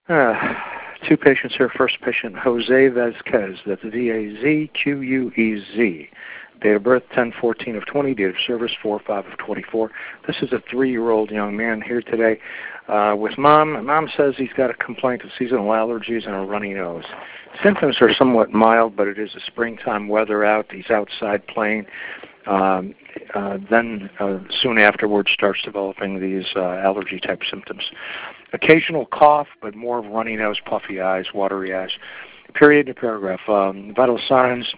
Two patients here. First patient, Jose Vazquez. That's V-A-Z-Q-U-E-Z. Date of birth, 10/14 of 20. Date of service, 4/5 of 24. This is a 3-year-old young man here today with mom. Mom says he's got a complaint of seasonal allergies and a runny nose. Symptoms are somewhat mild, but it is a springtime weather out. He's outside playing. Then soon afterwards starts developing these allergy-type symptoms. Occasional cough, but more of runny nose, puffy eyes, watery eyes. Period to paragraph. Vital signs,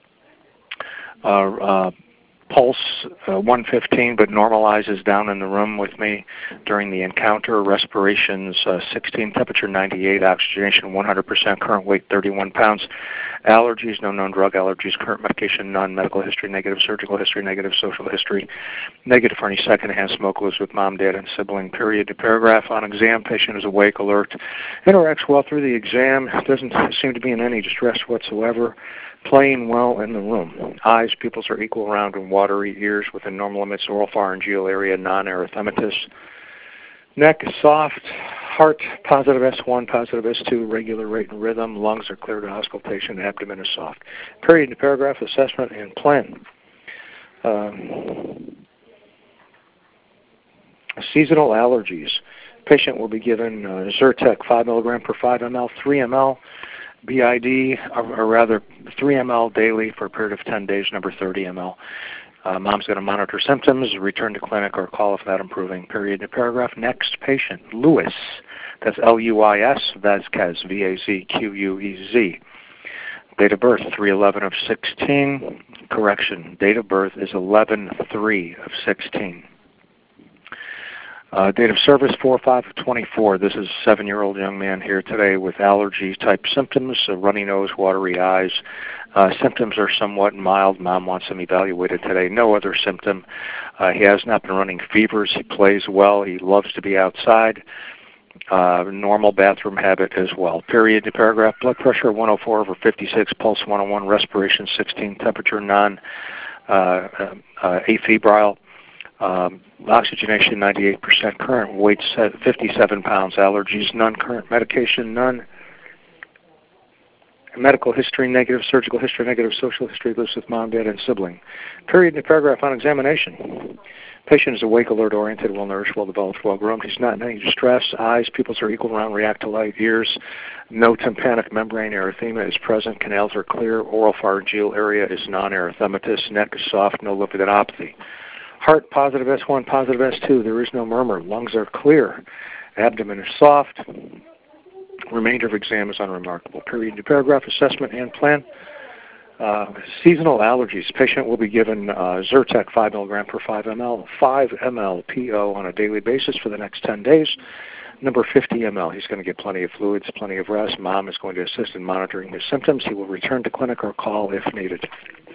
pulse 115, but normalizes down in the room with me during the encounter. Respirations 16, temperature 98, oxygenation 100%, current weight 31 pounds. Allergies, no known drug allergies, current medication, none. Medical history, negative. Surgical history, negative. Social history, negative for any secondhand smoke lives with mom, dad, and sibling. Period to paragraph. On exam, patient is awake, alert, interacts well through the exam, doesn't seem to be in any distress whatsoever. Playing well in the room. Eyes, pupils are equal, round, and watery. Ears within normal limits. Oral pharyngeal area non-erythematous. Neck is soft. Heart positive S1, positive S2, regular rate and rhythm. Lungs are clear to auscultation. Abdomen is soft. Period to paragraph. Assessment and plan. Seasonal allergies. Patient will be given Zyrtec 5 milligram per 5 ml, 3 ml. BID, or rather 3 ml daily for a period of 10 days, number 30 ml. Mom's going to monitor symptoms, return to clinic, or call if not improving. Period to paragraph. Next patient, Luis. That's L-U-I-S, Vazquez, V-A-Z-Q-U-E-Z. Date of birth, 3/11 of 16. Correction, date of birth is 11/3 of 16. Date of service, 4/5 of 24. This is a 7-year-old young man here today with allergy-type symptoms, runny nose, watery eyes. Symptoms are somewhat mild. Mom wants him evaluated today. No other symptom. He has not been running fevers. He plays well. He loves to be outside. Normal bathroom habit as well. Period to paragraph. Blood pressure 104 over 56, pulse 101, respiration 16, temperature non-afebrile. Oxygenation 98%, current weight 57 pounds, allergies none, current medication none, medical history negative, surgical history negative, social history, lives with mom, dad, and sibling. Period in the paragraph. On examination. Patient is awake, alert, oriented, well nourished, well developed, well groomed. He's not in any distress. Eyes, pupils are equal, round, react to light. Ears, no tympanic membrane erythema is present. Canals are clear. Oral pharyngeal area is non-erythematous. Neck is soft, no lymphadenopathy. Heart positive S1, positive S2. There is no murmur. Lungs are clear. Abdomen is soft. Remainder of exam is unremarkable. Period to paragraph. Assessment and plan. Seasonal allergies. Patient will be given Zyrtec 5 milligram per 5 ml, 5 ml PO on a daily basis for the next 10 days. Number 50 ml. He's going to get plenty of fluids, plenty of rest. Mom is going to assist in monitoring his symptoms. He will return to clinic or call if needed.